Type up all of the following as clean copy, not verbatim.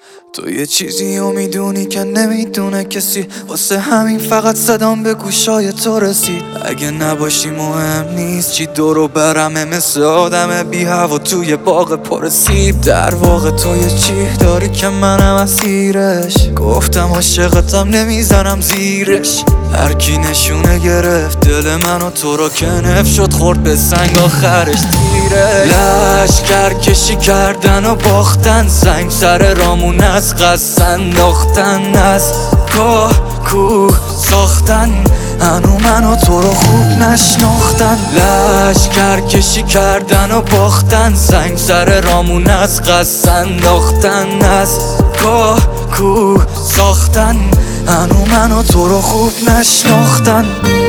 تو یه چیزی رو میدونی که نمیدونه کسی، واسه همین فقط صدام به گوشای تو رسید. اگه نباشی مهم نیست چی دورو برمه، مثل آدم بی هوا توی باغ پر سیب. در واقع تو یه چی داری که منم اسیرش، گفتم عاشقتم نمیزنم زیرش. هر کی نشونه گرفت دل منو، تو رو که نف شد خورد به سنگ آخرش تیره. لشکر کشی کردن و باختن، سنگ سر رامون از قصد انداختن، از کوه ساختن، هنو منو تو رو خوب نشناختن. لشکر کشی کردن و باختن، سنگ سر رامون از قصد انداختن، از کوه ساختن، هنو منو تو رو خوب نشناختن.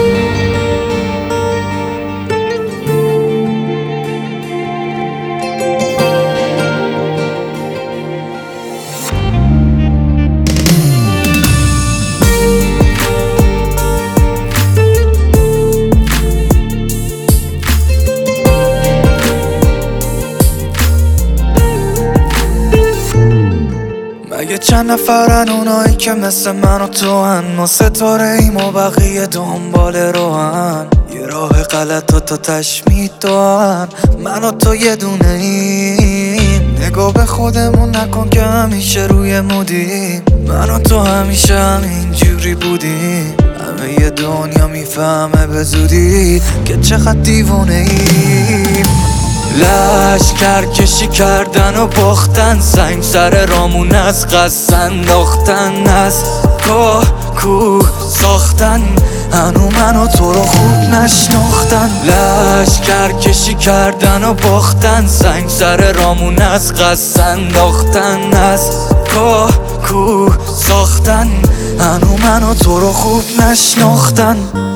مگه چند نفرن اونایی که مثل من و تو هن؟ ما ستاره ایم و بقیه دنبال روحن، یه راه غلط و تا تشمید دوان. من و تو یه دونه ایم، نگاه به خودمون نکن که همیشه روی مودیم. من و تو همیشه همینجوری بودیم، همه یه دنیا میفهمه به زودی که چقدر دیوونه ایم. لشکر کشی کردن و باختن، سنگ سر رامون از قصد انداختن، از کوه ساختن، هنو منو تو رو خوب نشناختن. لشکر کشی کردن و باختن، سنگ سر رامون از قصد انداختن، از کوه ساختن، هنو منو تو رو خوب نشناختن.